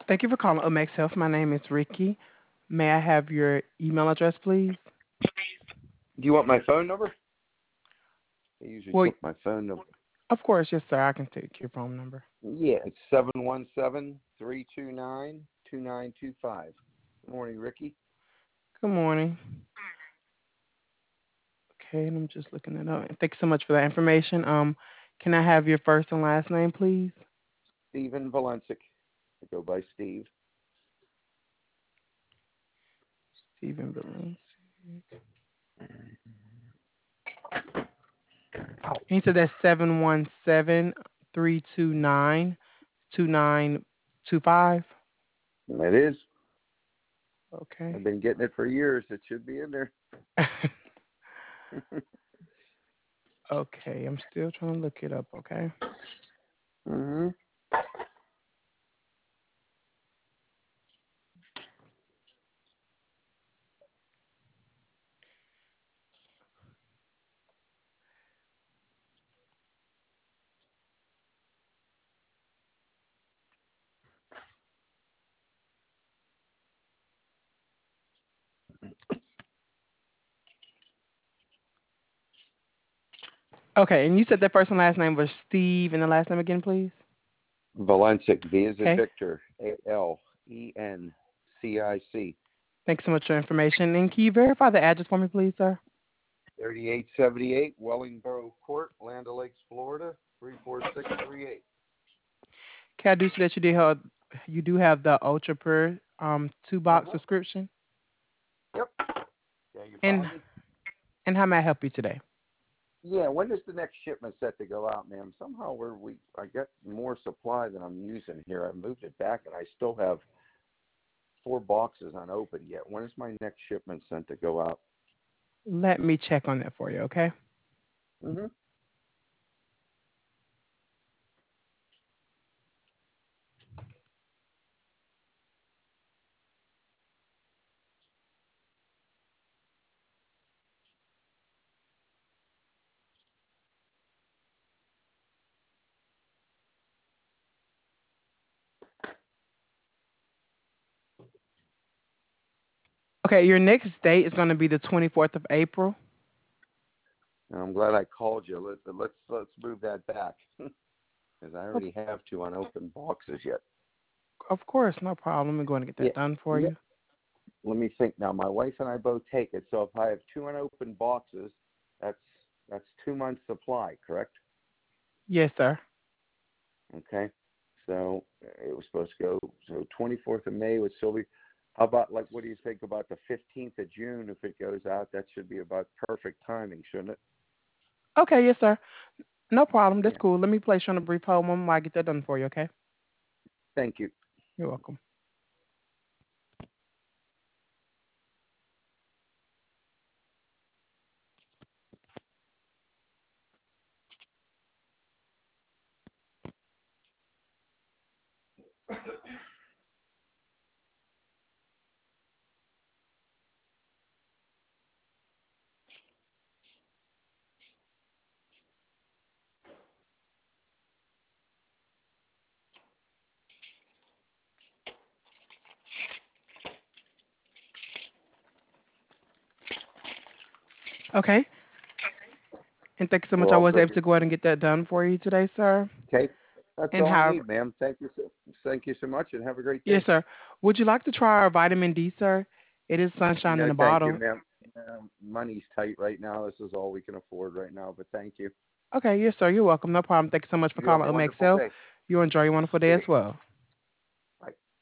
Thank you for calling Omex Health. My name is Ricky. May I have your email address, please? Do you want my phone number? I usually Well, take my phone number. of course, yes, sir. I can take your phone number. Yeah, it's 717-329-2925. Good morning, Ricky. Good morning. Okay, and I'm just looking it up. Thank you so much for that information. Can I have your first and last name, please? Stephen Valencic. I go by Steve. Stephen Billings. And you said that's 717-329-2925. It is. Okay. I've been getting it for years. It should be in there. Okay, I'm still trying to look it up, okay? Mm-hmm. Okay, and you said that first and last name was Steve, and the last name again, please? Valencic, V as in Okay. Victor, Alencic, Thanks so much for your information. And can you verify the address for me, please, sir? 3878 Wellingborough Court, Land O'Lakes, Florida, 34638. Okay, I do see that you do have the Ultra Pure two box Uh-huh. subscription. Yep. Yeah, you And found me? how may I help you today? Yeah, when is the next shipment set to go out, ma'am? Somehow I get more supply than I'm using here. I moved it back and I still have 4 boxes unopened yet. When is my next shipment sent to go out? Let me check on that for you, okay? Mm-hmm. Okay, your next date is going to be the 24th of April. And I'm glad I called you. Let's move that back because I Of, already have 2 unopened boxes yet. of course, no problem. We're going to get Yeah. that done for Yeah. you. Let me think now. My wife and I both take it. So if I have 2 unopened boxes, that's 2 months supply, correct? Yes, sir. Okay. So it was supposed to go. So 24th of May would still be. How about what do you think about the 15th of June? If it goes out, that should be about perfect timing, shouldn't it? Okay, yes, sir. No problem. That's Yeah. cool. Let me place you on a brief hold moment while I get that done for you, okay? Thank you. You're welcome. Okay. And thank you so much. We're I all was good. able to go ahead and get that done for you today, sir. Okay. That's And all I however, need, ma'am. Thank you so much, and have a great yes, day. sir. Would you like to try our vitamin D, sir? It is sunshine in No, a thank you, bottle. ma'am. Money's tight right now. This is all we can afford right now, but thank you. Okay, yes, sir. You're welcome. No problem. Thank you so much for You have calling a Omex wonderful Health. day. You enjoy your wonderful day as Okay. well.